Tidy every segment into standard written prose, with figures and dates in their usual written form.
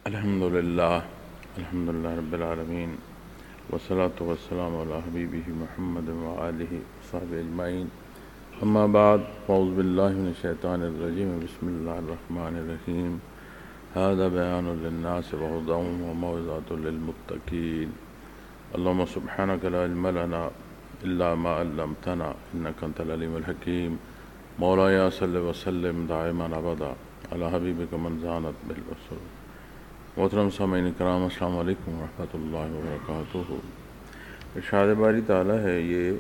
الحمدللہ رب العالمین والصلاة والسلام علی حبیبہ محمد وآلہ وصحبہ اجمعین اما بعد فاعوذ باللہ من الشیطان الرجیم بسم اللہ الرحمن الرحیم ھذا بیان للناس وہدی وموعظۃ للمتقین اللہم سبحانک لا علم لنا الا ما علمتنا انک انت العلیم الحکیم مولایا صلی وسلم دائما ابدا علی حبیبک من زانت بالبصر۔ محترم سامعین کرام، السلام علیکم ورحمۃ اللہ وبرکاتہ۔ ارشاد باری تعالیٰ ہے، یہ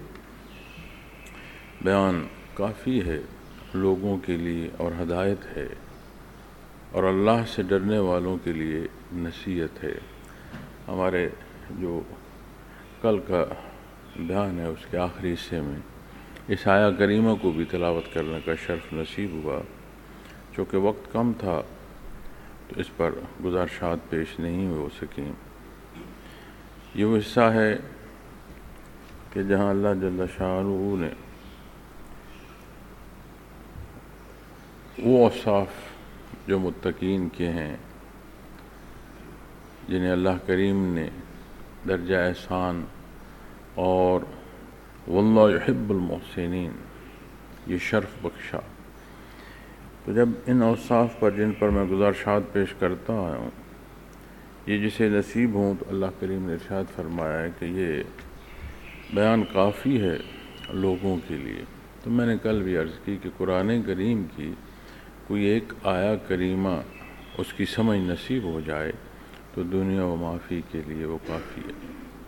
بیان کافی ہے لوگوں کے لیے اور ہدایت ہے، اور اللہ سے ڈرنے والوں کے لیے نصیحت ہے۔ ہمارے جو کل کا بیان ہے اس کے آخری حصے میں اس آیہ کریمہ کو بھی تلاوت کرنے کا شرف نصیب ہوا۔ چونکہ وقت کم تھا تو اس پر گزارشات پیش نہیں ہو سکیں۔ یہ وہ حصہ ہے کہ جہاں اللہ جل شانہ نے وہ اوصاف جو متقین کے ہیں، جنہیں اللہ کریم نے درجہ احسان اور واللہ یحب المحسنین یہ شرف بخشا۔ تو جب ان اوصاف پر جن پر میں گزارشات پیش کرتا آیا ہوں، یہ جسے نصیب ہوں، تو اللہ کریم نے ارشاد فرمایا ہے کہ یہ بیان کافی ہے لوگوں کے لیے۔ تو میں نے کل بھی عرض کی کہ قرآن کریم کی کوئی ایک آیہ کریمہ اس کی سمجھ نصیب ہو جائے تو دنیا و معافی کے لیے وہ کافی ہے۔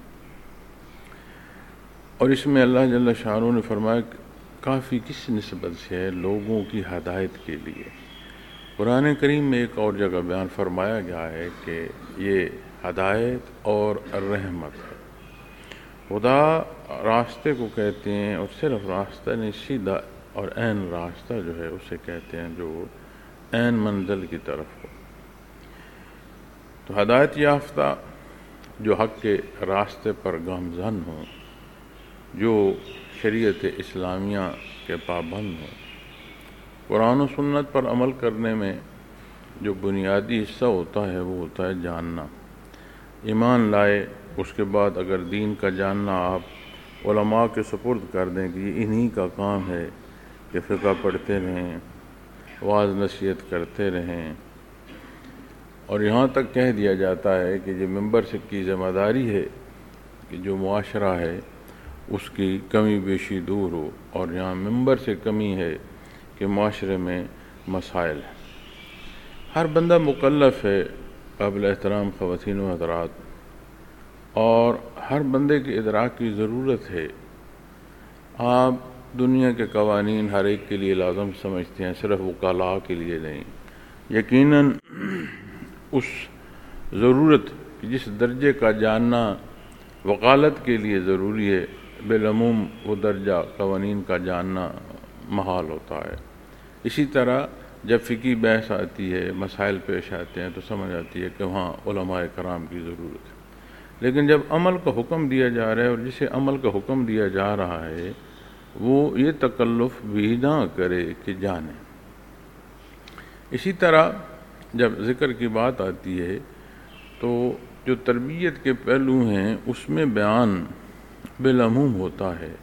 اور اس میں اللہ جل شانہ نے فرمایا کہ کافی کس نسبت سے ہے؟ لوگوں کی ہدایت کے لیے۔ قرآن کریم میں ایک اور جگہ بیان فرمایا گیا ہے کہ یہ ہدایت اور رحمت ہے۔ خدا راستے کو کہتے ہیں، اور صرف راستہ نہیں، سیدھا اور عین راستہ جو ہے اسے کہتے ہیں، جو عین منزل کی طرف ہو۔ تو ہدایت یافتہ جو حق کے راستے پر گامزن ہوں، جو شریعت اسلامیہ کے پابند ہوں، قرآن و سنت پر عمل کرنے میں جو بنیادی حصہ ہوتا ہے وہ ہوتا ہے جاننا۔ ایمان لائے، اس کے بعد اگر دین کا جاننا آپ علماء کے سپرد کر دیں کہ انہی کا کام ہے کہ فقہ پڑھتے رہیں، واعظ نصیحت کرتے رہیں، اور یہاں تک کہہ دیا جاتا ہے کہ یہ ممبر سے کی ذمہ داری ہے کہ جو معاشرہ ہے اس کی کمی بیشی دور ہو، اور یہاں ممبر سے کمی ہے کہ معاشرے میں مسائل ہیں۔ ہر بندہ مکلف ہے، قابل احترام خواتین و حضرات، اور ہر بندے کے ادراک کی ضرورت ہے۔ آپ دنیا کے قوانین ہر ایک کے لیے لازم سمجھتے ہیں، صرف وکلاء کے لیے نہیں۔ یقیناً اس ضرورت جس درجے کا جاننا وکالت کے لیے ضروری ہے، بالعموم وہ درجہ قوانین کا جاننا محال ہوتا ہے۔ اسی طرح جب فقہی بحث آتی ہے، مسائل پیش آتے ہیں، تو سمجھ آتی ہے کہ وہاں علماء کرام کی ضرورت ہے۔ لیکن جب عمل کا حکم دیا جا رہا ہے، اور جسے عمل کا حکم دیا جا رہا ہے وہ یہ تکلف بھی نہ کرے کہ جانے۔ اسی طرح جب ذکر کی بات آتی ہے تو جو تربیت کے پہلو ہیں اس میں بیان بالعموم ہوتا ہے،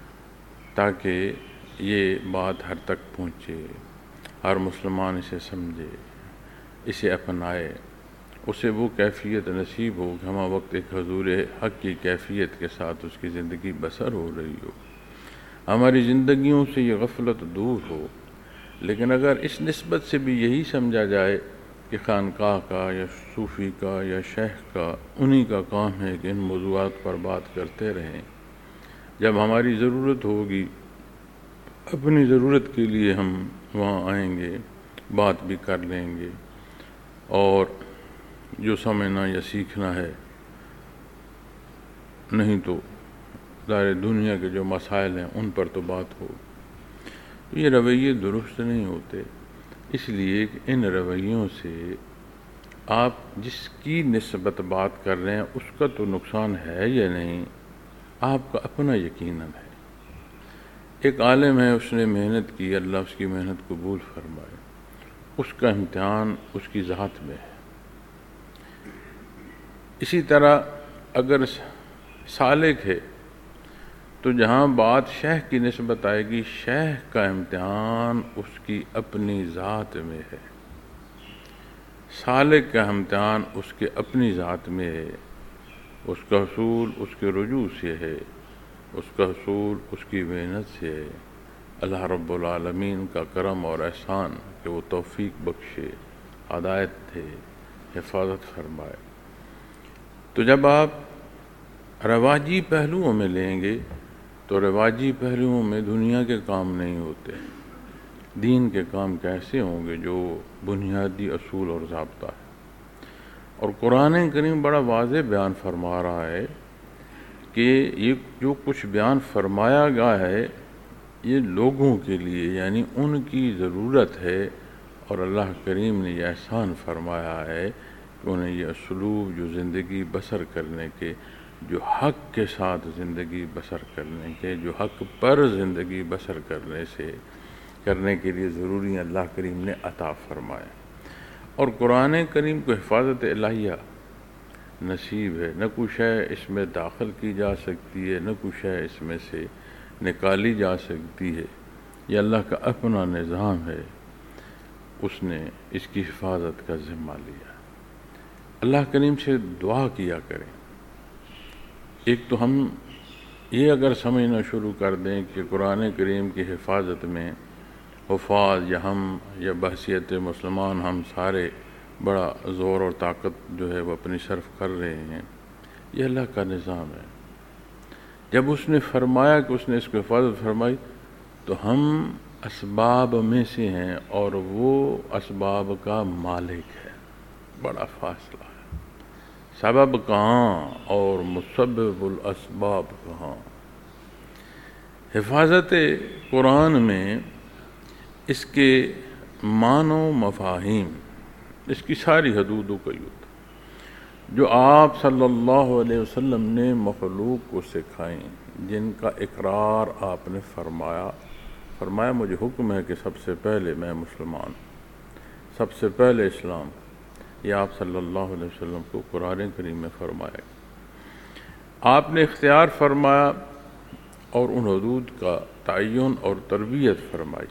تاکہ یہ بات ہر تک پہنچے، ہر مسلمان اسے سمجھے، اسے اپنائے، اسے وہ کیفیت نصیب ہو کہ ہمہ وقت ایک حضور حق کی کیفیت کے ساتھ اس کی زندگی بسر ہو رہی ہو، ہماری زندگیوں سے یہ غفلت دور ہو۔ لیکن اگر اس نسبت سے بھی یہی سمجھا جائے کہ خانقاہ کا یا صوفی کا یا شیخ کا انہی کا کام ہے کہ ان موضوعات پر بات کرتے رہیں، جب ہماری ضرورت ہوگی اپنی ضرورت کے لیے ہم وہاں آئیں گے، بات بھی کر لیں گے، اور جو سمجھنا یا سیکھنا ہے، نہیں تو ظاہر دنیا کے جو مسائل ہیں ان پر تو بات ہو۔ تو یہ رویے درست نہیں ہوتے، اس لیے کہ ان رویوں سے آپ جس کی نسبت بات کر رہے ہیں اس کا تو نقصان ہے یا نہیں، آپ کا اپنا یقیناً ہے۔ ایک عالم ہے، اس نے محنت کی، اللہ اس کی محنت قبول فرمائے، اس کا امتحان اس کی ذات میں ہے۔ اسی طرح اگر سالک ہے تو جہاں بات شیخ کی نسبت آئے گی، شیخ کا امتحان اس کی اپنی ذات میں ہے، سالک کا امتحان اس کے اپنی ذات میں ہے، اس کا حصول اس کے رجوع سے ہے، اس کا حصول اس کی محنت سے ہے۔ اللہ رب العالمین کا کرم اور احسان کہ وہ توفیق بخشے، ہدایت دے، حفاظت فرمائے۔ تو جب آپ رواجی پہلوؤں میں لیں گے تو رواجی پہلوؤں میں دنیا کے کام نہیں ہوتے، دین کے کام کیسے ہوں گے جو بنیادی اصول اور ضابطہ ہے۔ اور قرآن کریم بڑا واضح بیان فرما رہا ہے کہ یہ جو کچھ بیان فرمایا گیا ہے یہ لوگوں کے لیے، یعنی ان کی ضرورت ہے، اور اللہ کریم نے یہ احسان فرمایا ہے کہ انہیں یہ اسلوب جو زندگی بسر کرنے کے، جو حق کے ساتھ زندگی بسر کرنے کے، جو حق پر زندگی بسر کرنے کے لیے ضروری ہیں، اللہ کریم نے عطا فرمایا۔ اور قرآن کریم کو حفاظت الہیہ نصیب ہے، نہ کوئی شے اس میں داخل کی جا سکتی ہے، نہ کوئی شے اس میں سے نکالی جا سکتی ہے، یہ اللہ کا اپنا نظام ہے، اس نے اس کی حفاظت کا ذمہ لیا۔ اللہ کریم سے دعا کیا کریں۔ ایک تو ہم یہ اگر سمجھنا شروع کر دیں کہ قرآن کریم کی حفاظت میں حفاظ یا ہم یا بحثیت مسلمان ہم سارے بڑا زور اور طاقت جو ہے وہ اپنی صرف کر رہے ہیں، یہ اللہ کا نظام ہے۔ جب اس نے فرمایا کہ اس نے اس کو حفاظت فرمائی تو ہم اسباب میں سے ہیں اور وہ اسباب کا مالک ہے، بڑا فاصلہ ہے۔ سبب کہاں اور مسبب الاسباب کہاں۔ حفاظت قرآن میں اس کے معنی و مفاہیم، اس کی ساری حدود و قیود جو آپ صلی اللہ علیہ وسلم نے مخلوق کو سکھائیں، جن کا اقرار آپ نے فرمایا مجھے حکم ہے کہ سب سے پہلے میں مسلمان، سب سے پہلے اسلام، یہ آپ صلی اللہ علیہ وسلم کو قرآن کریم میں فرمایا۔ آپ نے اختیار فرمایا اور ان حدود کا تعین اور تربیت فرمائی۔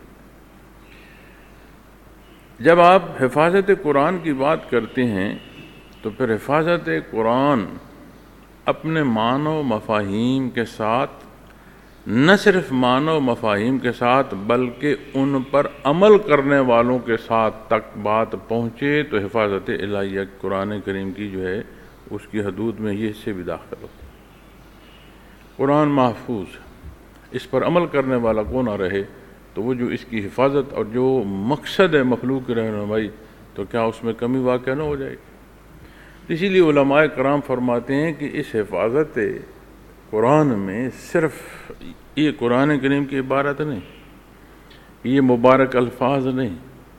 جب آپ حفاظت قرآن کی بات کرتے ہیں تو پھر حفاظت قرآن اپنے معنی و مفاہیم کے ساتھ، نہ صرف معنی و مفاہیم کے ساتھ بلکہ ان پر عمل کرنے والوں کے ساتھ تک بات پہنچے تو حفاظت الہیہ قرآن کریم کی جو ہے اس کی حدود میں یہ حصے بھی داخل ہوتے ہیں۔ قرآن محفوظ، اس پر عمل کرنے والا کون نہ رہے تو وہ جو اس کی حفاظت اور جو مقصد ہے مخلوق کی رہنمائی، تو کیا اس میں کمی واقع نہ ہو جائے گی؟ اسی لیے علماء کرام فرماتے ہیں کہ اس حفاظت قرآن میں صرف یہ قرآن کریم کی عبارت نہیں، یہ مبارک الفاظ نہیں،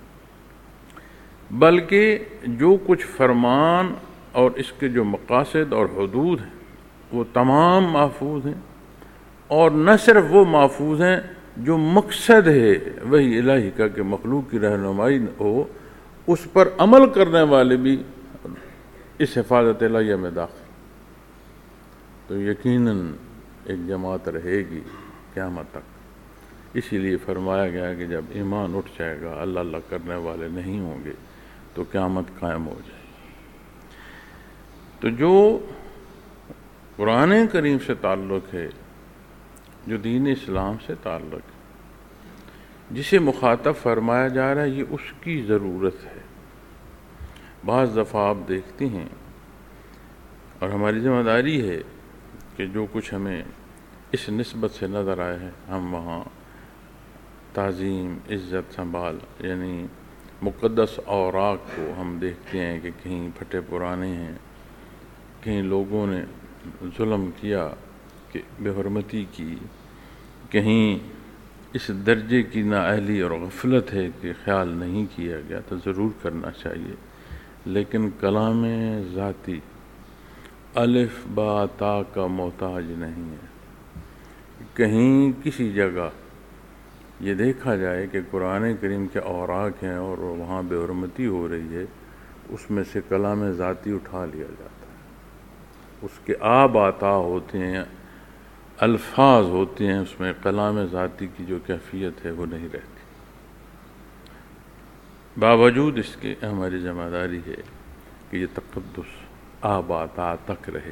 بلکہ جو کچھ فرمان اور اس کے جو مقاصد اور حدود ہیں وہ تمام محفوظ ہیں، اور نہ صرف وہ محفوظ ہیں، جو مقصد ہے وہی الہی کا کہ مخلوق کی رہنمائی ہو، اس پر عمل کرنے والے بھی اس حفاظت الہیہ میں داخل، تو یقیناً ایک جماعت رہے گی قیامت تک۔ اسی لیے فرمایا گیا کہ جب ایمان اٹھ جائے گا، اللہ اللہ کرنے والے نہیں ہوں گے، تو قیامت قائم ہو جائے گی۔ تو جو قرآن کریم سے تعلق ہے، جو دین اسلام سے تعلق ہے، جسے مخاطب فرمایا جا رہا ہے، یہ اس کی ضرورت ہے۔ بعض دفعہ آپ دیکھتے ہیں اور ہماری ذمہ داری ہے کہ جو کچھ ہمیں اس نسبت سے نظر آئے ہیں ہم وہاں تعظیم، عزت، سنبھال، یعنی مقدس اوراق کو ہم دیکھتے ہیں کہ کہیں پھٹے پرانے ہیں، کہیں لوگوں نے ظلم کیا کہ بے حرمتی کی، کہیں اس درجے کی نااہلی اور غفلت ہے کہ خیال نہیں کیا گیا، تو ضرور کرنا چاہیے، لیکن کلام ذاتی الف با تا کا محتاج نہیں ہے۔ کہیں کسی جگہ یہ دیکھا جائے کہ قرآن کریم کے اوراق ہیں اور وہاں بے حرمتی ہو رہی ہے، اس میں سے کلام ذاتی اٹھا لیا جاتا ہے، اس کے آب آتا ہوتے ہیں، الفاظ ہوتے ہیں، اس میں کلام ذاتی کی جو کیفیت ہے وہ نہیں رہتی۔ باوجود اس کے ہماری ذمہ داری ہے کہ یہ تقدس آب آتا تک رہے۔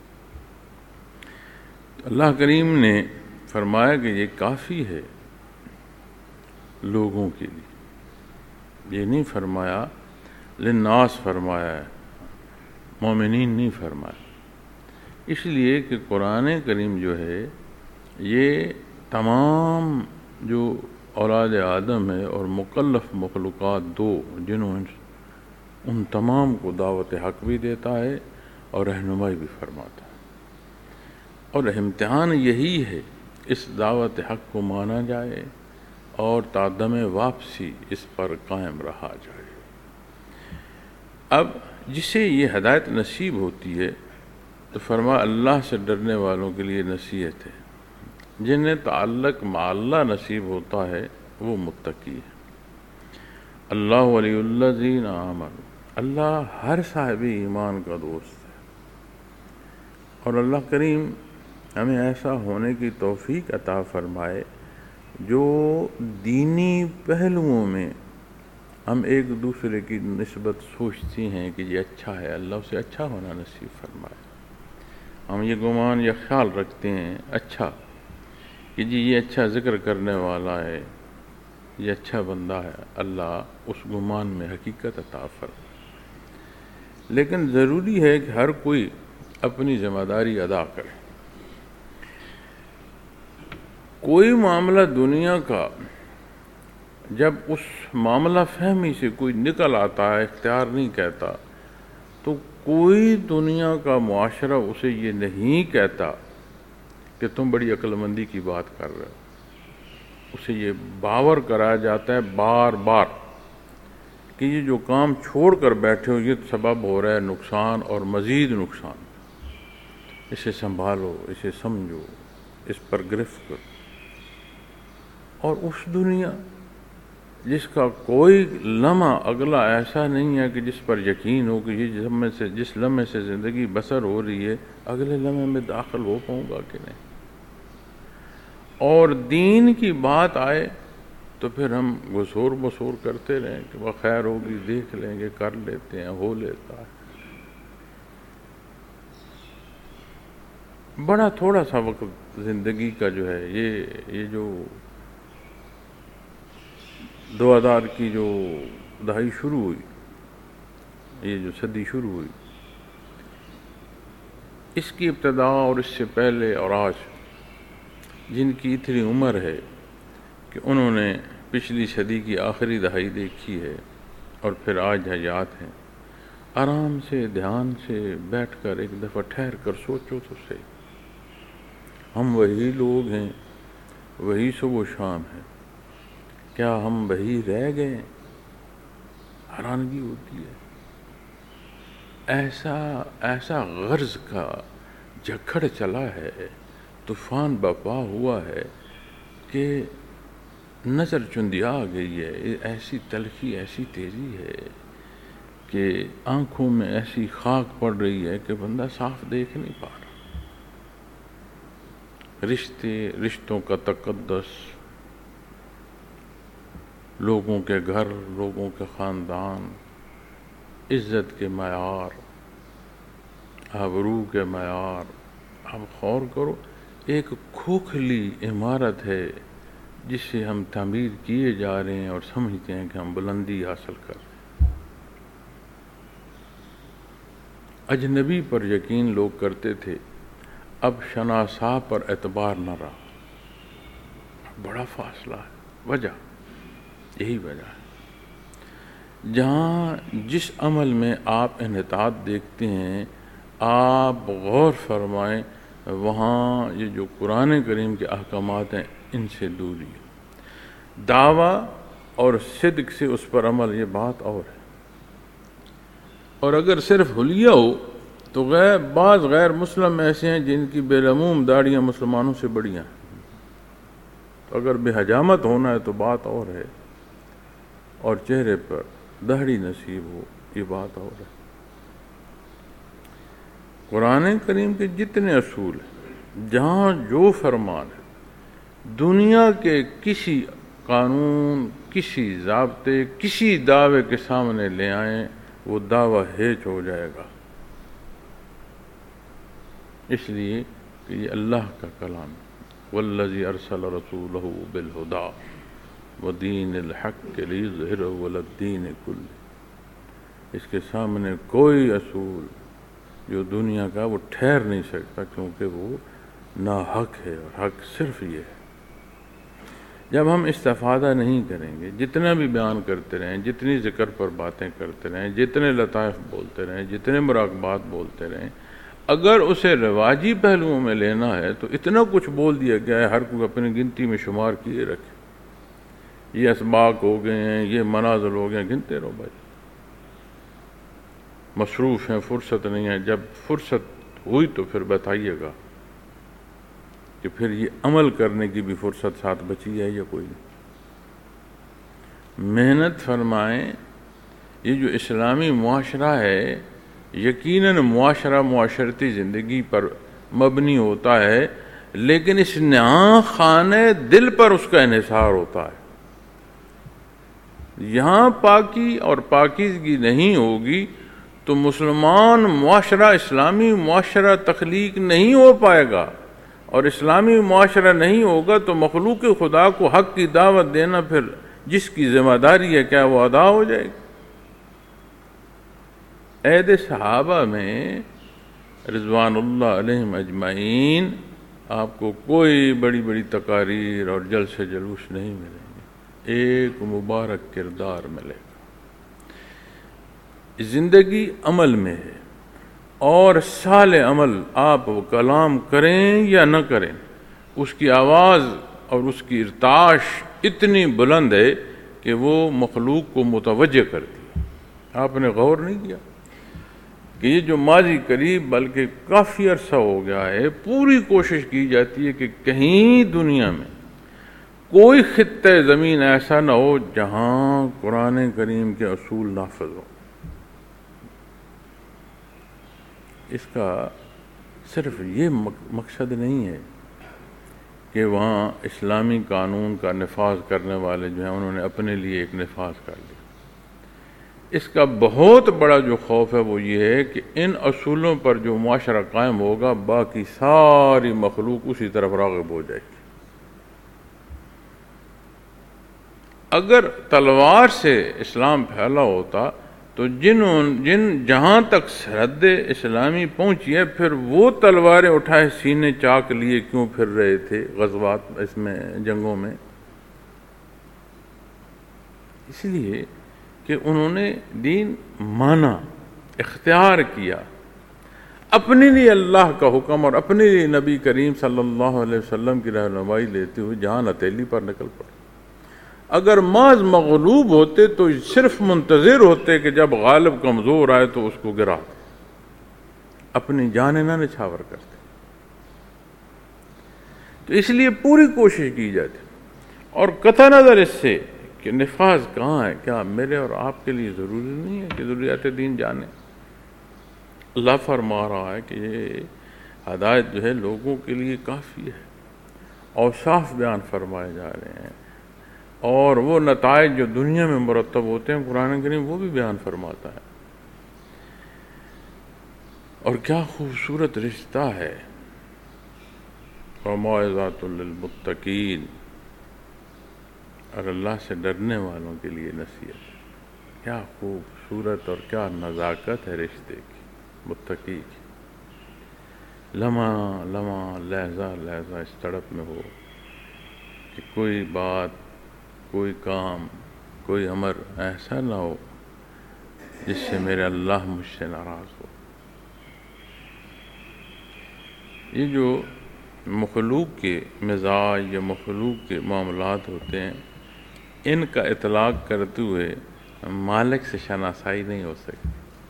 اللہ کریم نے فرمایا کہ یہ کافی ہے لوگوں کے لیے، یہ نہیں فرمایا للناس فرمایا ہے، مومنین نہیں فرمایا، اس لیے کہ قرآن کریم جو ہے یہ تمام جو اولاد آدم ہے اور مکلف مخلوقات دو جنہوں ان تمام کو دعوت حق بھی دیتا ہے اور رہنمائی بھی فرماتا ہے، اور امتحان یہی ہے اس دعوت حق کو مانا جائے اور تعدم واپسی اس پر قائم رہا جائے۔ اب جسے یہ ہدایت نصیب ہوتی ہے تو فرما اللہ سے ڈرنے والوں کے لیے نصیحت ہے، جنہیں تعلق مع اللہ نصیب ہوتا ہے وہ متقی ہے۔ اللہ ولی الذین آمنوا، اللہ ہر صاحب ایمان کا دوست ہے، اور اللہ کریم ہمیں ایسا ہونے کی توفیق عطا فرمائے جو دینی پہلوؤں میں ہم ایک دوسرے کی نسبت سوچتی ہیں کہ یہ اچھا ہے، اللہ اسے اچھا ہونا نصیب فرمائے۔ ہم یہ گمان یا خیال رکھتے ہیں اچھا کہ جی یہ اچھا ذکر کرنے والا ہے، یہ اچھا بندہ ہے، اللہ اس گمان میں حقیقت عطا فرمائے۔ لیکن ضروری ہے کہ ہر کوئی اپنی ذمہ داری ادا کرے۔ کوئی معاملہ دنیا کا جب اس معاملہ فہمی سے کوئی نکل آتا ہے، اختیار نہیں کہتا، تو کوئی دنیا کا معاشرہ اسے یہ نہیں کہتا کہ تم بڑی عقل مندی کی بات کر رہے ہو، اسے یہ باور کرایا جاتا ہے بار بار کہ یہ جو کام چھوڑ کر بیٹھے ہو یہ سبب ہو رہا ہے نقصان اور مزید نقصان، اسے سنبھالو، اسے سمجھو، اس پر گرفت کرو۔ اور اس دنیا جس کا کوئی لمحہ اگلا ایسا نہیں ہے کہ جس پر یقین ہو کہ یہ جس لمحے سے زندگی بسر ہو رہی ہے اگلے لمحے میں داخل ہو پاؤں گا کہ نہیں، اور دین کی بات آئے تو پھر ہم غسور بسور کرتے رہیں کہ وہ خیر ہوگی، دیکھ لیں گے، کر لیتے ہیں، ہو لیتا ہے۔ بڑا تھوڑا سا وقت زندگی کا جو ہے یہ جو 2000 کی جو دہائی شروع ہوئی، یہ جو صدی شروع ہوئی، اس کی ابتدا اور اس سے پہلے اور آج جن کی اتنی عمر ہے کہ انہوں نے پچھلی صدی کی آخری دہائی دیکھی ہے اور پھر آج حیات ہیں، آرام سے دھیان سے بیٹھ کر ایک دفعہ ٹھہر کر سوچو تو صحیح، ہم وہی لوگ ہیں، وہی صبح و شام ہیں، کیا ہم وہی رہ گئے؟ حیرانگی ہوتی ہے۔ ایسا غرض کا جھکڑ چلا ہے، طوفان برپا ہوا ہے کہ نظر چندیا آ گئی ہے، ایسی تلخی، ایسی تیزی ہے کہ آنکھوں میں ایسی خاک پڑ رہی ہے کہ بندہ صاف دیکھ نہیں پا رہا۔ رشتوں کا تقدس، لوگوں کے گھر، لوگوں کے خاندان، عزت کے معیار، آبرو کے معیار، اب غور کرو، ایک کھوکھلی عمارت ہے جس سے ہم تعمیر کیے جا رہے ہیں اور سمجھتے ہیں کہ ہم بلندی حاصل کر رہے ہیں۔ اجنبی پر یقین لوگ کرتے تھے، اب شناسا پر اعتبار نہ رہا، بڑا فاصلہ ہے۔ وجہ یہی وجہ ہے، جہاں جس عمل میں آپ انحطاط دیکھتے ہیں، آپ غور فرمائیں، وہاں یہ جو قرآن کریم کے احکامات ہیں ان سے دوری ہے۔ دعویٰ اور صدق سے اس پر عمل یہ بات اور ہے، اور اگر صرف حلیہ ہو تو بعض غیر مسلم ایسے ہیں جن کی بالعموم داڑیاں مسلمانوں سے بڑی ہیں، تو اگر بے حجامت ہونا ہے تو بات اور ہے، اور چہرے پر داڑھی نصیب ہو یہ بات اور ہے۔ قرآن کریم کے جتنے اصول ہیں، جہاں جو فرمان ہے، دنیا کے کسی قانون، کسی ضابطے، کسی دعوے کے سامنے لے آئیں، وہ دعویٰ ہیچ ہو جائے گا، اس لیے کہ یہ اللہ کا کلام ہے۔ والذی ارسل رسولہ بالہدی ودین الحق لیظہرہ علی الدین کلہ، اس کے سامنے کوئی اصول جو دنیا کا وہ ٹھہر نہیں سکتا، کیونکہ وہ ناحق ہے، اور حق صرف یہ ہے۔ جب ہم استفادہ نہیں کریں گے، جتنا بھی بیان کرتے رہیں، جتنی ذکر پر باتیں کرتے رہیں، جتنے لطائف بولتے رہیں، جتنے مراقبات بولتے رہیں، اگر اسے رواجی پہلوؤں میں لینا ہے تو اتنا کچھ بول دیا گیا ہے، ہر کوئی اپنی گنتی میں شمار کیے رکھے، یہ اسباق ہو گئے ہیں، یہ منازل ہو گئے ہیں، گنتے رہو بھائی، مصروف ہیں، فرصت نہیں ہے۔ جب فرصت ہوئی تو پھر بتائیے گا کہ پھر یہ عمل کرنے کی بھی فرصت ساتھ بچی ہے یا کوئی نہیں۔ محنت فرمائیں، یہ جو اسلامی معاشرہ ہے یقیناً معاشرہ معاشرتی زندگی پر مبنی ہوتا ہے، لیکن اس نہاں خانہ دل پر اس کا انحصار ہوتا ہے۔ یہاں پاکی اور پاکیزگی نہیں ہوگی تو مسلمان معاشرہ، اسلامی معاشرہ تخلیق نہیں ہو پائے گا، اور اسلامی معاشرہ نہیں ہوگا تو مخلوق خدا کو حق کی دعوت دینا پھر جس کی ذمہ داری ہے کیا وہ ادا ہو جائے گی؟ عہد صحابہ میں رضوان اللہ علیہم اجمعین آپ کو کوئی بڑی بڑی تقاریر اور جلسے جلوس نہیں ملیں گے، ایک مبارک کردار ملے گا۔ زندگی عمل میں ہے، اور سال عمل آپ وہ کلام کریں یا نہ کریں، اس کی آواز اور اس کی ارتعاش اتنی بلند ہے کہ وہ مخلوق کو متوجہ کرتی ہے۔ آپ نے غور نہیں کیا کہ یہ جو ماضی قریب بلکہ کافی عرصہ ہو گیا ہے، پوری کوشش کی جاتی ہے کہ کہیں دنیا میں کوئی خطہ زمین ایسا نہ ہو جہاں قرآن کریم کے اصول نافذ ہو۔ اس کا صرف یہ مقصد نہیں ہے کہ وہاں اسلامی قانون کا نفاذ کرنے والے جو ہیں انہوں نے اپنے لیے ایک نفاذ کر لیا۔ اس کا بہت بڑا جو خوف ہے وہ یہ ہے کہ ان اصولوں پر جو معاشرہ قائم ہوگا، باقی ساری مخلوق اسی طرف راغب ہو جائے گی۔ اگر تلوار سے اسلام پھیلا ہوتا تو جہاں تک سرحد اسلامی پہنچی ہے، پھر وہ تلواریں اٹھائے سینے چاک لیے کیوں پھر رہے تھے غزوات اس میں، جنگوں میں؟ اس لیے کہ انہوں نے دین مانا، اختیار کیا، اپنے لیے اللہ کا حکم اور اپنے لیے نبی کریم صلی اللہ علیہ وسلم کی رہنمائی لیتے ہوئے جان ہتھیلی پر نکل پڑے۔ اگر محض مغلوب ہوتے تو صرف منتظر ہوتے کہ جب غالب کمزور آئے تو اس کو گرا دے، اپنی جانیں نہ نچھاور کرتے۔ تو اس لیے پوری کوشش کی جاتی، اور قطع نظر اس سے کہ نفاذ کہاں ہے، کیا میرے اور آپ کے لیے ضروری نہیں ہے کہ ضروریات دین جانے؟ اللہ فرما رہا ہے کہ یہ ہدایت جو ہے لوگوں کے لیے کافی ہے، اوصاف بیان فرمائے جا رہے ہیں، اور وہ نتائج جو دنیا میں مرتب ہوتے ہیں قرآن کریم وہ بھی بیان فرماتا ہے۔ اور کیا خوبصورت رشتہ ہے، وَمَوْعِظَةٌ لِّلْمُتَّقِينَ، اور اللہ سے ڈرنے والوں کے لیے نصیحت۔ کیا خوبصورت اور کیا نزاکت ہے رشتے کی، متقی کی۔ لمحہ لمحہ، لہجہ لہجہ اس تڑپ میں ہو کہ کوئی بات، کوئی کام، کوئی امر ایسا نہ ہو جس سے میرے اللہ مجھ سے ناراض ہو۔ یہ جو مخلوق کے مزاج یا مخلوق کے معاملات ہوتے ہیں، ان کا اطلاق کرتے ہوئے مالک سے شناسائی نہیں ہو سکتی۔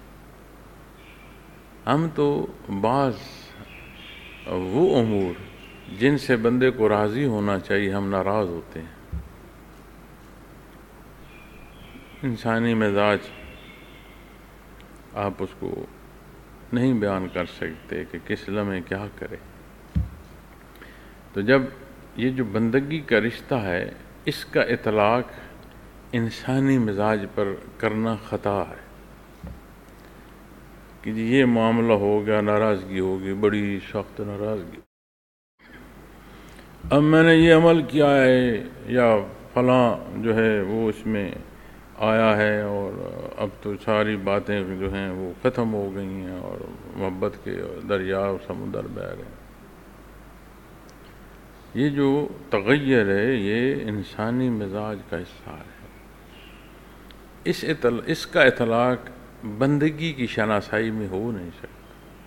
ہم تو بعض وہ امور جن سے بندے کو راضی ہونا چاہیے ہم ناراض ہوتے ہیں۔ انسانی مزاج آپ اس کو نہیں بیان کر سکتے کہ کس لمحے کیا کرے۔ تو جب یہ جو بندگی کا رشتہ ہے اس کا اطلاق انسانی مزاج پر کرنا خطا ہے کہ جی یہ معاملہ ہو گیا، ناراضگی ہوگی، بڑی سخت ناراضگی، اب میں نے یہ عمل کیا ہے یا فلاں جو ہے وہ اس میں آیا ہے اور اب تو ساری باتیں جو ہیں وہ ختم ہو گئی ہیں اور محبت کے دریا اور سمندر بہہ رہے ہیں۔ یہ جو تغیر ہے یہ انسانی مزاج کا حصہ ہے۔ اس کا اطلاق بندگی کی شناسائی میں ہو نہیں سکتا۔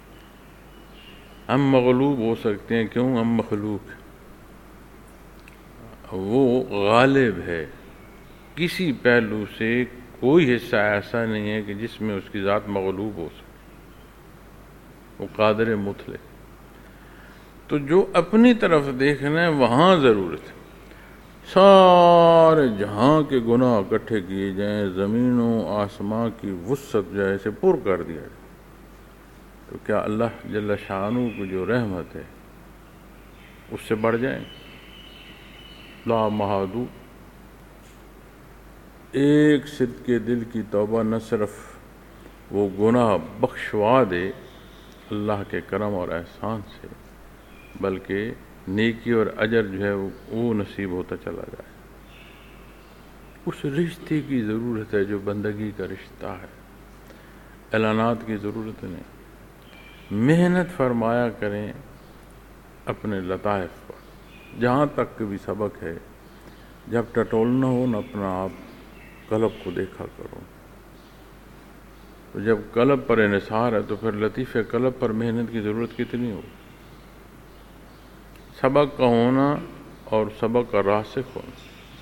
ہم مغلوب ہو سکتے ہیں، کیوں؟ ہم مخلوق ہیں، وہ غالب ہے۔ کسی پہلو سے کوئی حصہ ایسا نہیں ہے کہ جس میں اس کی ذات مغلوب ہو سکے، وہ قادر مطلق۔ تو جو اپنی طرف دیکھنا ہے وہاں ضرورت ہے سارے جہاں کے گناہ اکٹھے کیے جائیں، زمین و آسمان کی وسعت جو ہے اسے پر کر دیا جائے، تو کیا اللہ جل شانہ کو جو رحمت ہے اس سے بڑھ جائیں؟ لا محدو ایک صدقے دل کی توبہ نہ صرف وہ گناہ بخشوا دے اللہ کے کرم اور احسان سے، بلکہ نیکی اور اجر جو ہے وہ نصیب ہوتا چلا جائے۔ اس رشتے کی ضرورت ہے جو بندگی کا رشتہ ہے، اعلانات کی ضرورت نہیں۔ محنت فرمایا کریں اپنے لطائف پر، جہاں تک بھی سبق ہے، جب ٹٹولنا ہو نہ اپنا آپ قلب کو دیکھا کرو، تو جب قلب پر انحصار ہے تو پھر لطیفہ قلب پر محنت کی ضرورت کتنی ہو۔ سبق کا ہونا اور سبق کا راسخ ہونا،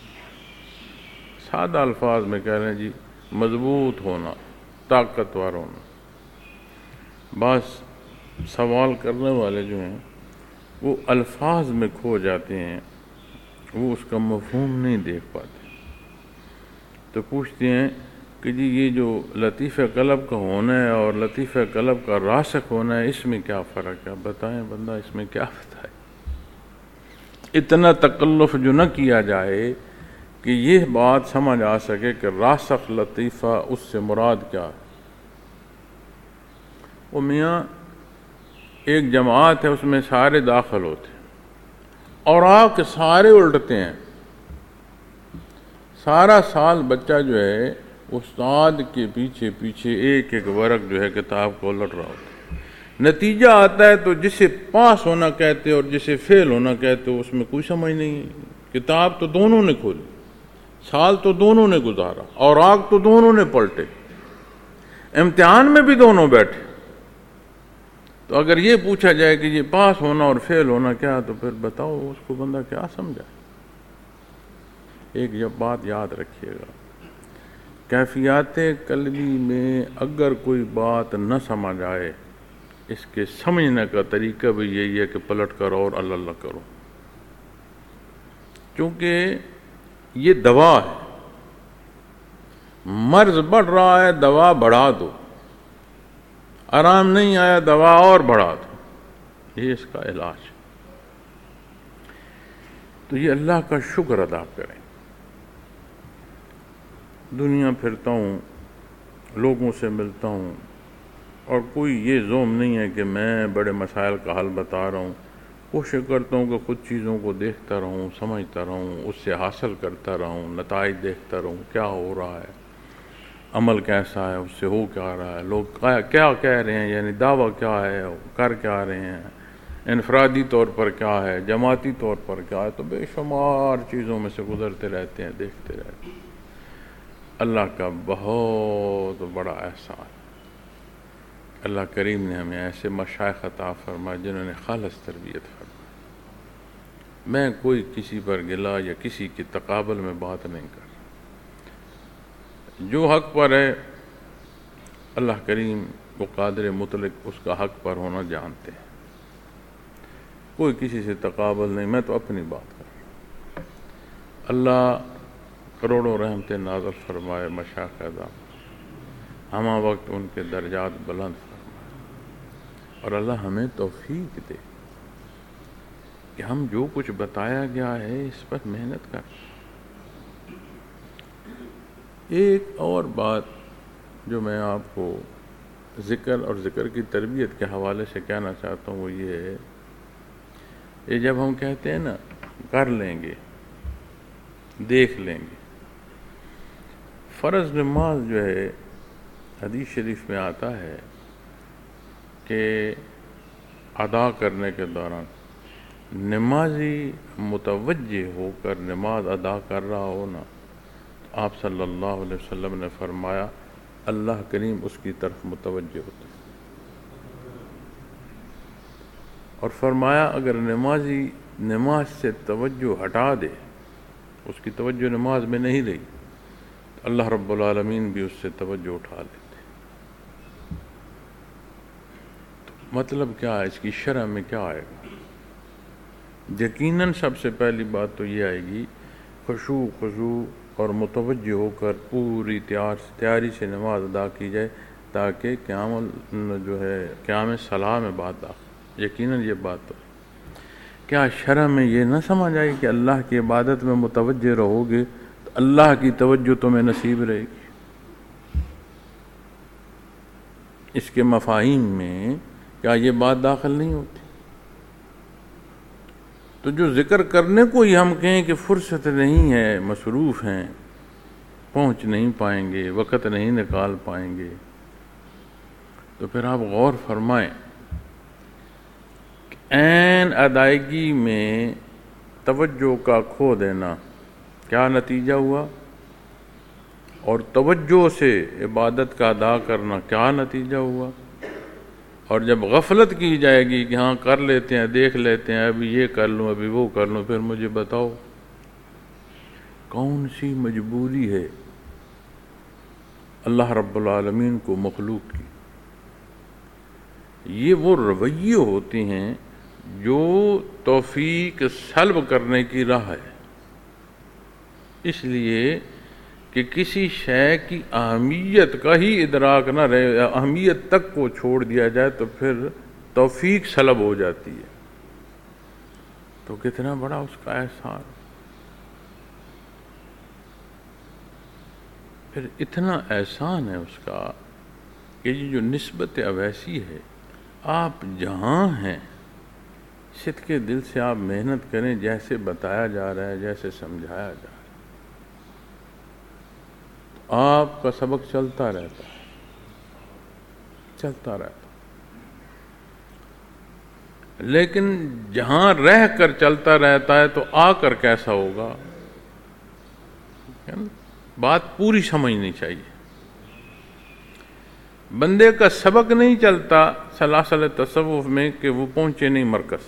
سادہ الفاظ میں کہہ رہے ہیں جی، مضبوط ہونا، طاقتور ہونا۔ بعض سوال کرنے والے جو ہیں وہ الفاظ میں کھو جاتے ہیں، وہ اس کا مفہوم نہیں دیکھ پاتے، تو پوچھتے ہیں کہ جی یہ جو لطیفہ قلب کا ہونا ہے اور لطیفہ قلب کا راسخ ہونا ہے اس میں کیا فرق ہے؟ بتائیں بندہ، اس میں کیا بتائے؟ اتنا تکلف جو نہ کیا جائے کہ یہ بات سمجھ آ سکے کہ راسخ لطیفہ اس سے مراد کیا ہے۔ وہ میاں ایک جماعت ہے، اس میں سارے داخل ہوتے ہیں اور آ کے سارے الٹتے ہیں۔ سارا سال بچہ جو ہے استاد کے پیچھے پیچھے ایک ایک ورق جو ہے کتاب کو الٹ رہا ہوتا ہے۔ نتیجہ آتا ہے تو جسے پاس ہونا کہتے اور جسے فیل ہونا کہتے اس میں کوئی سمجھ نہیں ہے۔ کتاب تو دونوں نے کھولی، سال تو دونوں نے گزارا، اور آگ تو دونوں نے پلٹے، امتحان میں بھی دونوں بیٹھے۔ تو اگر یہ پوچھا جائے کہ یہ پاس ہونا اور فیل ہونا کیا، تو پھر بتاؤ اس کو بندہ کیا سمجھا؟ ایک جب بات یاد رکھیے گا، کیفیات قلبی میں اگر کوئی بات نہ سمجھ آئے، اس کے سمجھنے کا طریقہ بھی یہی ہے کہ پلٹ کرو اور اللہ اللہ کرو، کیونکہ یہ دوا ہے۔ مرض بڑھ رہا ہے، دوا بڑھا دو، آرام نہیں آیا، دوا اور بڑھا دو، یہ اس کا علاج۔ تو یہ اللہ کا شکر ادا کریں۔ دنیا پھرتا ہوں، لوگوں سے ملتا ہوں، اور کوئی یہ زوم نہیں ہے کہ میں بڑے مسائل کا حل بتا رہا ہوں، کوشش کرتا ہوں کہ خود چیزوں کو دیکھتا رہوں، سمجھتا رہوں، اس سے حاصل کرتا رہوں، نتائج دیکھتا رہوں، کیا ہو رہا ہے، عمل کیسا ہے، اس سے ہو کیا رہا ہے، لوگ کیا کہہ رہے ہیں، یعنی دعویٰ کیا ہے، کر کیا رہے ہیں، انفرادی طور پر کیا ہے، جماعتی طور پر کیا ہے، تو بے شمار چیزوں میں سے گزرتے رہتے ہیں، دیکھتے رہتے ہیں۔ اللہ کا بہت بڑا احسان، اللہ کریم نے ہمیں ایسے مشائخ عطا فرمائے جنہوں نے خالص تربیت فرمائی۔ میں کوئی کسی پر گلا یا کسی کے تقابل میں بات نہیں کر رہا، جو حق پر ہے اللہ کریم وہ قادر مطلق اس کا حق پر ہونا جانتے ہیں، کوئی کسی سے تقابل نہیں، میں تو اپنی بات کر رہا ہوں۔ اللہ کروڑوں رحمتیں نازل فرمائے مشائخ اعظم، ہمہ وقت ان کے درجات بلند فرمائے۔ اور اللہ ہمیں توفیق دے کہ ہم جو کچھ بتایا گیا ہے اس پر محنت کر. ایک اور بات جو میں آپ کو ذکر اور ذکر کی تربیت کے حوالے سے کہنا چاہتا ہوں وہ یہ ہے، یہ جب ہم کہتے ہیں نا کر لیں گے، دیکھ لیں گے، فرض نماز جو ہے حدیث شریف میں آتا ہے کہ ادا کرنے کے دوران نمازی متوجہ ہو کر نماز ادا کر رہا ہو نا، آپ صلی اللہ علیہ وسلم نے فرمایا اللہ کریم اس کی طرف متوجہ ہوتے ہیں، اور فرمایا اگر نمازی نماز سے توجہ ہٹا دے، اس کی توجہ نماز میں نہیں رہی، تو اللہ رب العالمین بھی اس سے توجہ اٹھا لیتے. تو مطلب کیا ہے، اس کی شرح میں کیا آئے گا؟ یقیناً سب سے پہلی بات تو یہ آئے گی خشوع خضوع اور متوجہ ہو کر پوری تیاری سے نماز ادا کی جائے تاکہ قیام صلاح میں بات داخل. یقیناً یہ بات تو کیا شرع میں یہ نہ سمجھ آئی کہ اللہ کی عبادت میں متوجہ رہو گے تو اللہ کی توجہ تمہیں نصیب رہے گی. اس کے مفاہیم میں کیا یہ بات داخل نہیں ہوتی؟ تو جو ذکر کرنے کو ہی ہم کہیں کہ فرصت نہیں ہے، مصروف ہیں، پہنچ نہیں پائیں گے، وقت نہیں نکال پائیں گے، تو پھر آپ غور فرمائیں کہ عین ادائیگی میں توجہ کا کھو دینا کیا نتیجہ ہوا، اور توجہ سے عبادت کا ادا کرنا کیا نتیجہ ہوا. اور جب غفلت کی جائے گی کہ ہاں کر لیتے ہیں، دیکھ لیتے ہیں، ابھی یہ کر لوں، ابھی وہ کر لوں، پھر مجھے بتاؤ کون سی مجبوری ہے اللہ رب العالمین کو مخلوق کی. یہ وہ رویے ہوتے ہیں جو توفیق سلب کرنے کی راہ ہے. اس لیے کہ کسی شے کی اہمیت کا ہی ادراک نہ رہے، اہمیت تک کو چھوڑ دیا جائے تو پھر توفیق سلب ہو جاتی ہے. تو کتنا بڑا اس کا احسان. پھر اتنا احسان ہے اس کا کہ یہ جو نسبت اویسی ہے، آپ جہاں ہیں صدقے دل سے آپ محنت کریں جیسے بتایا جا رہا ہے، جیسے سمجھایا جا رہا ہے، آپ کا سبق چلتا رہتا ہے، چلتا رہتا. لیکن جہاں رہ کر چلتا رہتا ہے تو آ کر کیسا ہوگا، بات پوری سمجھنی چاہیے. بندے کا سبق نہیں چلتا سلاسل تصوف میں کہ وہ پہنچے نہیں مرکز،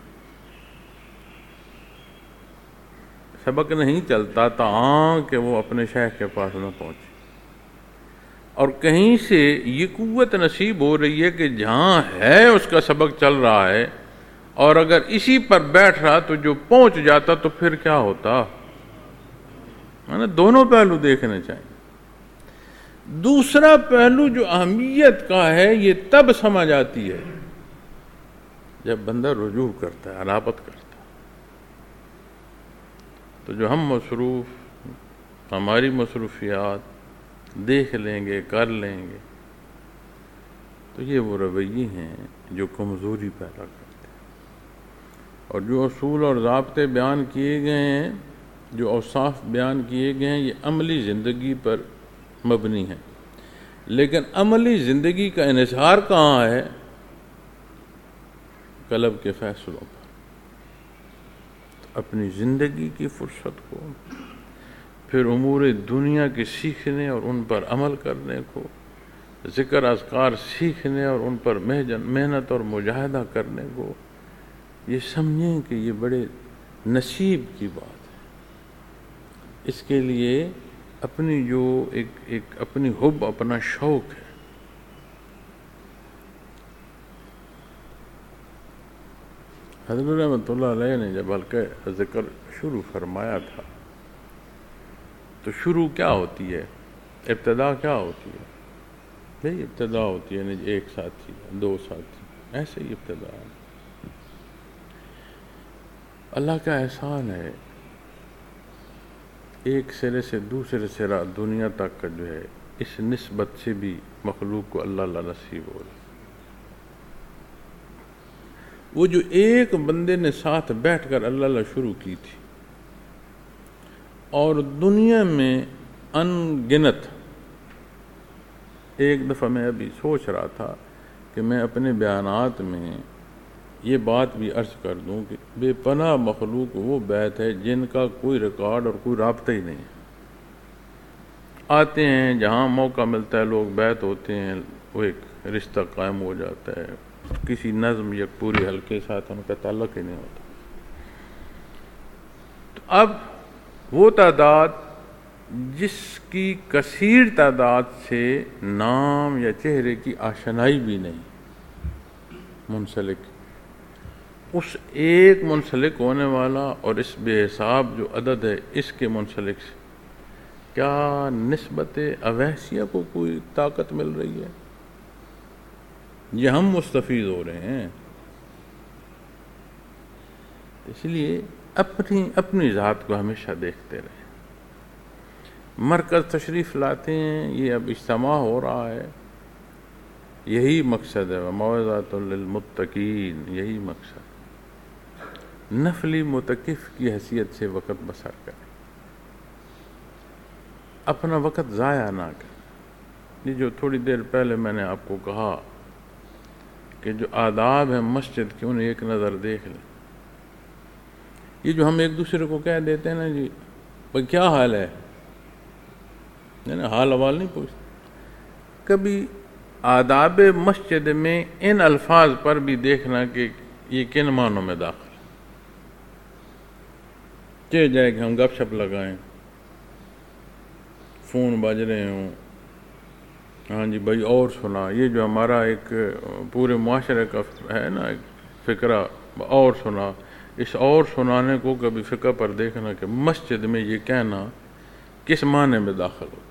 سبق نہیں چلتا تاں کہ وہ اپنے شیخ کے پاس نہ پہنچے. اور کہیں سے یہ قوت نصیب ہو رہی ہے کہ جہاں ہے اس کا سبق چل رہا ہے، اور اگر اسی پر بیٹھ رہا تو جو پہنچ جاتا تو پھر کیا ہوتا. دونوں پہلو دیکھنے چاہیے. دوسرا پہلو جو اہمیت کا ہے یہ تب سمجھ آتی ہے جب بندہ رجوع کرتا ہے، انابت کرتا ہے. تو جو ہم مصروف، ہماری مصروفیات دیکھ لیں گے، کر لیں گے، تو یہ وہ رویے ہیں جو کمزوری پیدا کرتے ہیں. اور جو اصول اور ضابطے بیان کیے گئے ہیں، جو اوصاف بیان کیے گئے ہیں، یہ عملی زندگی پر مبنی ہیں. لیکن عملی زندگی کا انحصار کہاں ہے؟ قلب کے فیصلوں پر. اپنی زندگی کی فرصت کو، پھر امور دنیا کے سیکھنے اور ان پر عمل کرنے کو، ذکر اذکار سیکھنے اور ان پر محنت اور مجاہدہ کرنے کو، یہ سمجھیں کہ یہ بڑے نصیب کی بات ہے. اس کے لیے اپنی جو ایک اپنی حب، اپنا شوق ہے. حضرت رحمۃ اللہ علیہ نے جب حلقہ ذکر شروع فرمایا تھا تو شروع کیا ہوتی ہے، ابتدا کیا ہوتی ہے؟ بھئی ابتدا ہوتی ہے ایک ساتھی، دو ساتھی، ایسے ہی ابتدا ہے۔ اللہ کا احسان ہے، ایک سرے سے دوسرے سرا دنیا تک کا جو ہے اس نسبت سے بھی مخلوق کو اللہ نصیب ہو رہا۔ وہ جو ایک بندے نے ساتھ بیٹھ کر اللہ شروع کی تھی، اور دنیا میں ان گنت، ایک دفعہ میں ابھی سوچ رہا تھا کہ میں اپنے بیانات میں یہ بات بھی عرض کر دوں کہ بے پناہ مخلوق وہ بیت ہے جن کا کوئی ریکارڈ اور کوئی رابطہ ہی نہیں ہے۔ آتے ہیں جہاں موقع ملتا ہے لوگ بیت ہوتے ہیں، وہ ایک رشتہ قائم ہو جاتا ہے، کسی نظم یا پوری حلقے ساتھ ان کا تعلق ہی نہیں ہوتا۔ تو اب وہ تعداد جس کی کثیر تعداد سے نام یا چہرے کی آشنائی بھی نہیں منسلک، اس ایک منسلک ہونے والا اور اس بے حساب جو عدد ہے اس کے منسلک سے کیا نسبت اویسیہ کو کوئی طاقت مل رہی ہے؟ یہ ہم مستفید ہو رہے ہیں۔ اس لیے اپنی ذات کو ہمیشہ دیکھتے رہیں۔ مرکز تشریف لاتے ہیں، یہ اب اجتماع ہو رہا ہے، یہی مقصد ہے، موعظۃ للمتقین، یہی مقصد۔ نفلی متقف کی حیثیت سے وقت بسر کریں، اپنا وقت ضائع نہ کریں۔ یہ جو تھوڑی دیر پہلے میں نے آپ کو کہا کہ جو آداب ہیں مسجد کے انہیں ایک نظر دیکھ لیں۔ یہ جو ہم ایک دوسرے کو کہہ دیتے ہیں نا جی بھائی کیا حال ہے، حال حوال نہیں پوچھتے، کبھی آداب مسجد میں ان الفاظ پر بھی دیکھنا کہ یہ کن معنوں میں داخل چہ جائے کہ ہم گپ شپ لگائیں، فون بج رہے ہوں، ہاں جی بھائی اور سنا، یہ جو ہمارا ایک پورے معاشرے کا ہے نا ایک فقرہ، اور سنا، اس اور سنانے کو کبھی فقہ پر دیکھنا کہ مسجد میں یہ کہنا کس معنی میں داخل ہوتا۔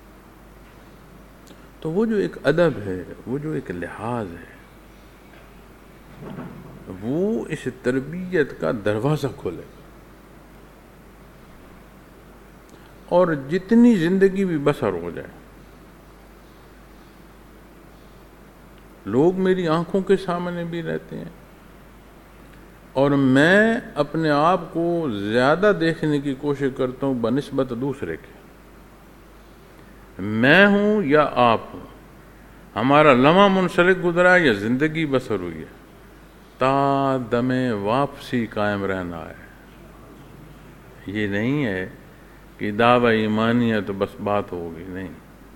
تو وہ جو ایک ادب ہے، وہ جو ایک لحاظ ہے، وہ اس تربیت کا دروازہ کھولے گا، اور جتنی زندگی بھی بسر ہو جائے، لوگ میری آنکھوں کے سامنے بھی رہتے ہیں اور میں اپنے آپ کو زیادہ دیکھنے کی کوشش کرتا ہوں بنسبت دوسرے کے، میں ہوں یا آپ ہوں، ہمارا لمحہ منسلک گزرا یا زندگی بسر ہوئی ہے، تا دم واپسی قائم رہنا ہے۔ یہ نہیں ہے کہ دعوی ایمانی ہے تو بس بات ہوگی، نہیں،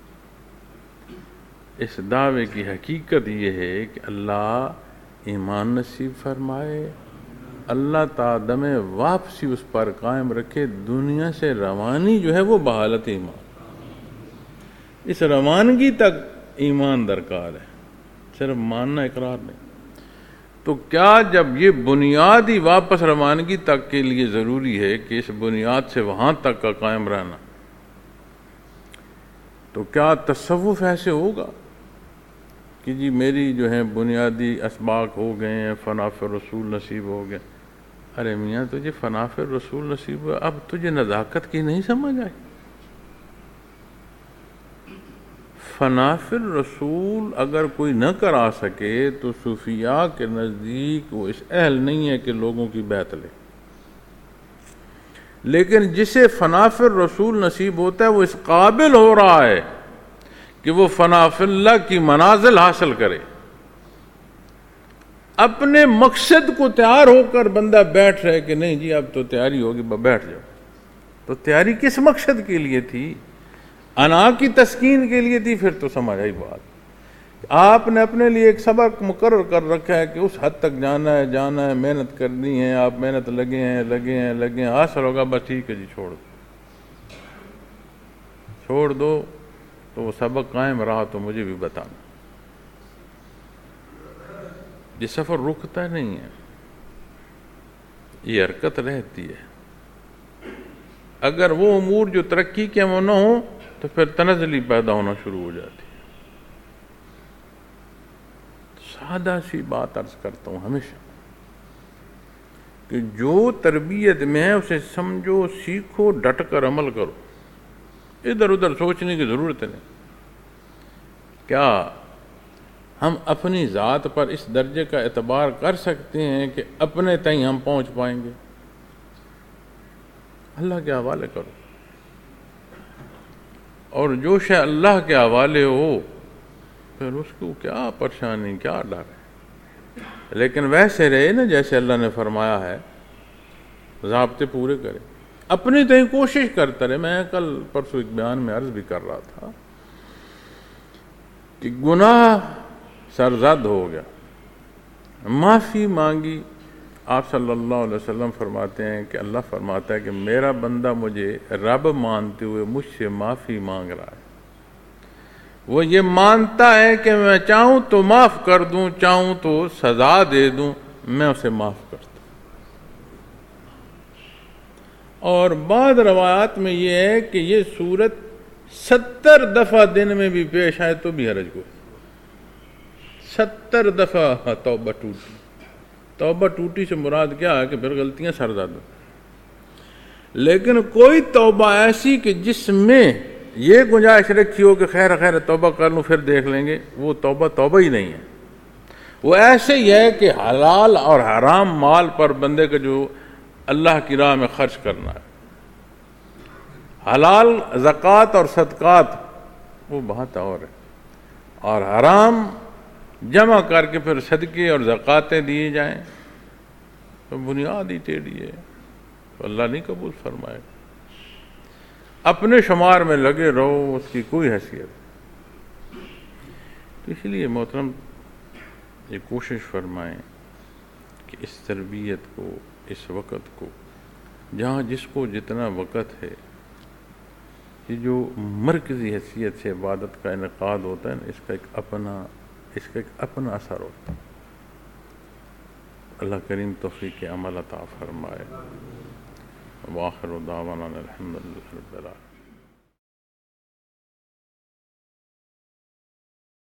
اس دعوے کی حقیقت یہ ہے کہ اللہ ایمان نصیب فرمائے، اللہ تا دم واپسی اس پر قائم رکھے، دنیا سے روانی جو ہے وہ بحالت ایمان، اس روانگی تک ایمان درکار ہے، صرف ماننا اقرار نہیں۔ تو کیا جب یہ بنیادی واپس روانگی تک کے لیے ضروری ہے کہ اس بنیاد سے وہاں تک کا قائم رہنا، تو کیا تصوف ایسے ہوگا کہ جی میری جو ہے بنیادی اسباق ہو گئے ہیں، فنا فی رسول نصیب ہو گئے؟ ارے میاں تجھے فنا فی رسول نصیب ہوا، اب تجھے نزاکت کی نہیں سمجھ آئی؟ فنا فی الرسول اگر کوئی نہ کرا سکے تو صوفیاء کے نزدیک وہ اس اہل نہیں ہے کہ لوگوں کی بیعت لے، لیکن جسے فنا فی الرسول نصیب ہوتا ہے وہ اس قابل ہو رہا ہے کہ وہ فنا فی اللہ کی منازل حاصل کرے۔ اپنے مقصد کو تیار ہو کر بندہ بیٹھ رہے کہ نہیں جی اب تو تیاری ہوگی بیٹھ جاؤ، تو تیاری کس مقصد کے لیے تھی؟ انا کی تسکین کے لیے تھی، پھر تو سمجھ آئی بات۔ آپ نے اپنے لیے ایک سبق مقرر کر رکھا ہے کہ اس حد تک جانا ہے، محنت کرنی ہے، آپ محنت لگے ہیں، حاصل ہوگا، بس ٹھیک ہے جی چھوڑ دو، تو وہ سبق قائم رہا تو مجھے بھی بتانا۔ یہ سفر رکتا نہیں ہے، یہ حرکت رہتی ہے۔ اگر وہ امور جو ترقی کے وہ نہ ہوں تو پھر تنزلی پیدا ہونا شروع ہو جاتی ہے۔ سادہ سی بات عرض کرتا ہوں ہمیشہ کہ جو تربیت میں ہے اسے سمجھو، سیکھو، ڈٹ کر عمل کرو، ادھر ادھر سوچنے کی ضرورت نہیں۔ کیا ہم اپنی ذات پر اس درجے کا اعتبار کر سکتے ہیں کہ اپنے تئیں ہم پہنچ پائیں گے؟ اللہ کے حوالے کرو، اور جو شے اللہ کے حوالے ہو پھر اس کو کیا پریشانی، کیا ڈر ہے؟ لیکن ویسے رہے نا جیسے اللہ نے فرمایا ہے، ضابطے پورے کرے، اپنی تئیں کوشش کرتا رہے۔ میں کل پرسوں ایک بیان میں عرض بھی کر رہا تھا کہ گناہ سرزد ہو گیا، معافی مانگی، آپ صلی اللہ علیہ وسلم فرماتے ہیں کہ اللہ فرماتا ہے کہ میرا بندہ مجھے رب مانتے ہوئے مجھ سے معافی مانگ رہا ہے، وہ یہ مانتا ہے کہ میں چاہوں تو معاف کر دوں، چاہوں تو سزا دے دوں، میں اسے معاف کرتا ہوں۔ اور بعض روایات میں یہ ہے کہ یہ صورت 70 دفعہ دن میں بھی پیش آئے تو بھی حرج کو، 70 دفعہ توبہ ٹوٹی۔ توبہ ٹوٹی سے مراد کیا ہے کہ پھر غلطیاں سرزد ہو، لیکن کوئی توبہ ایسی کہ جس میں یہ گنجائش رکھی ہو کہ خیر خیر توبہ کر لوں پھر دیکھ لیں گے، وہ توبہ ہی نہیں ہے۔ وہ ایسے ہی ہے کہ حلال اور حرام مال پر بندے کا جو اللہ کی راہ میں خرچ کرنا ہے، حلال زکوٰۃ اور صدقات وہ بات اور ہے، اور حرام جمع کر کے پھر صدقے اور زکوٰۃیں دیے جائیں تو بنیاد ہی ٹیڑھی ہے، تو اللہ نہیں قبول فرمائے۔ اپنے شمار میں لگے رہو، اس کی کوئی حیثیت۔ تو اس لیے محترم یہ کوشش فرمائیں کہ اس تربیت کو، اس وقت کو، جہاں جس کو جتنا وقت ہے، یہ جو مرکزی حیثیت سے عبادت کا انعقاد ہوتا ہے نا، اس کا ایک اپنا اثر ہوتا ہے۔ اللہ کریم توفیق عمل عطا فرمائے۔ وآخر دعوانا الحمدللہ رب العالمین۔